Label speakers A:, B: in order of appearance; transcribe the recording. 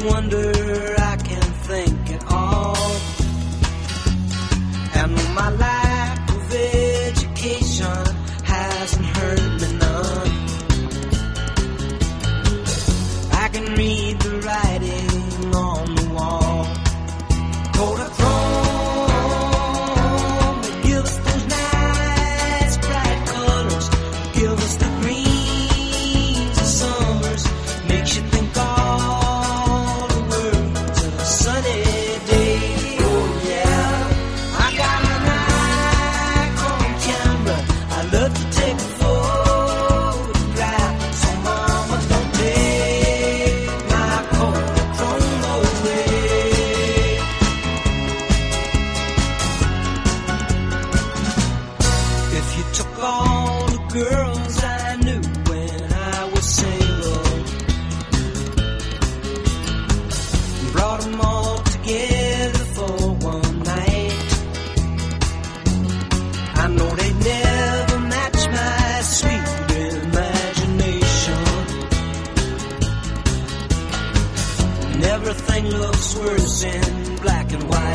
A: wonder I can think at all. And my lack of education hasn't hurt me none. I can read the writing on the wall. Kodachrome, give us those nice bright colors. Give us the greens of summers. Makes you think all the world's a sunny day. Oh yeah, I got my Nikon camera. I love to take a photograph. So mama, don't take my Kodachrome away. If you took all the girls I knew when I was single and brought them all together for one night, I know they'd never match my sweet imagination. And everything looks worse in black and white.